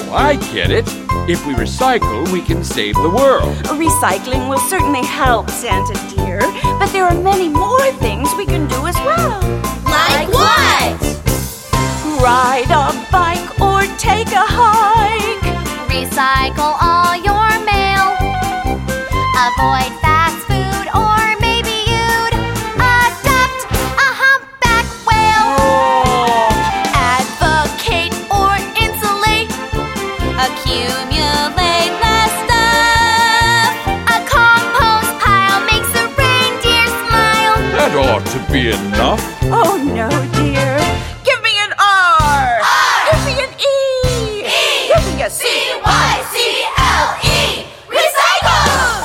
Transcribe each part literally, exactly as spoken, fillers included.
I get it. If we recycle, we can save the world. Recycling will certainly help, Santa dear, but there are many more things we can do as well. Like what? Ride a bike or take a hike. Recycle all your mail. Avoid fast food, or maybe you'd adopt a humpback whale. Oh. Advocate or insulate. Accumulate less stuff. A compost pile makes a reindeer smile. That ought to be enough. Oh, no, dear. Give me an R. R. Give me an E. E. Give me a C. C Y C L E. Recycle!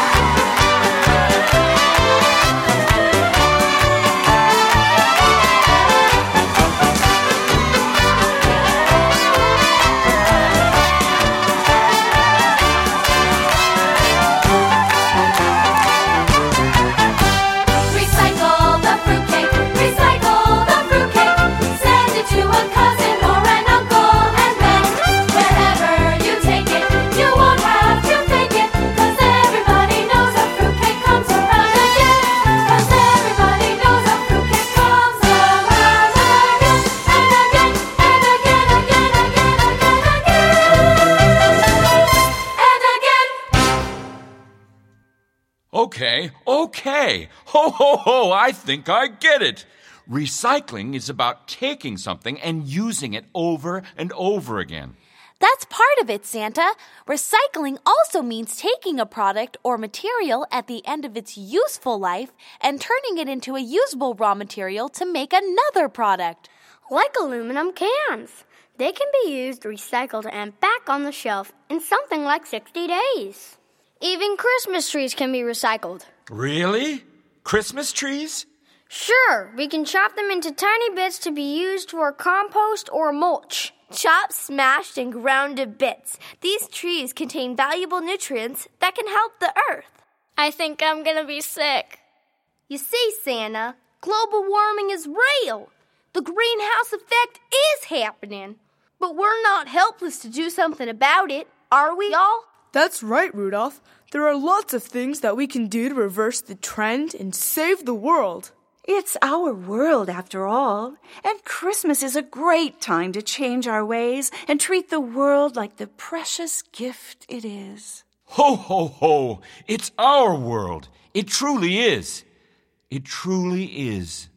Recycle the fruitcake. Recycle the fruitcake. Send it to a cousin or an uncle, and then wherever you take it, you won't have to fake it. 'Cause everybody knows a fruitcake comes around again. 'Cause everybody knows a fruitcake comes around again and again and again, again, again, again, again, and again. Okay, okay. Ho, ho, ho, I think I get it. Recycling is about taking something and using it over and over again. That's part of it, Santa. Recycling also means taking a product or material at the end of its useful life and turning it into a usable raw material to make another product. Like aluminum cans. They can be used, recycled, and back on the shelf in something like sixty days. Even Christmas trees can be recycled. Really? Christmas trees? Sure, we can chop them into tiny bits to be used for compost or mulch. Chopped, smashed, and ground to bits. These trees contain valuable nutrients that can help the earth. I think I'm gonna be sick. You see, Santa, global warming is real. The greenhouse effect is happening. But we're not helpless to do something about it, are we, y'all? That's right, Rudolph. There are lots of things that we can do to reverse the trend and save the world. It's our world, after all, and Christmas is a great time to change our ways and treat the world like the precious gift it is. Ho, ho, ho. It's our world. It truly is. It truly is.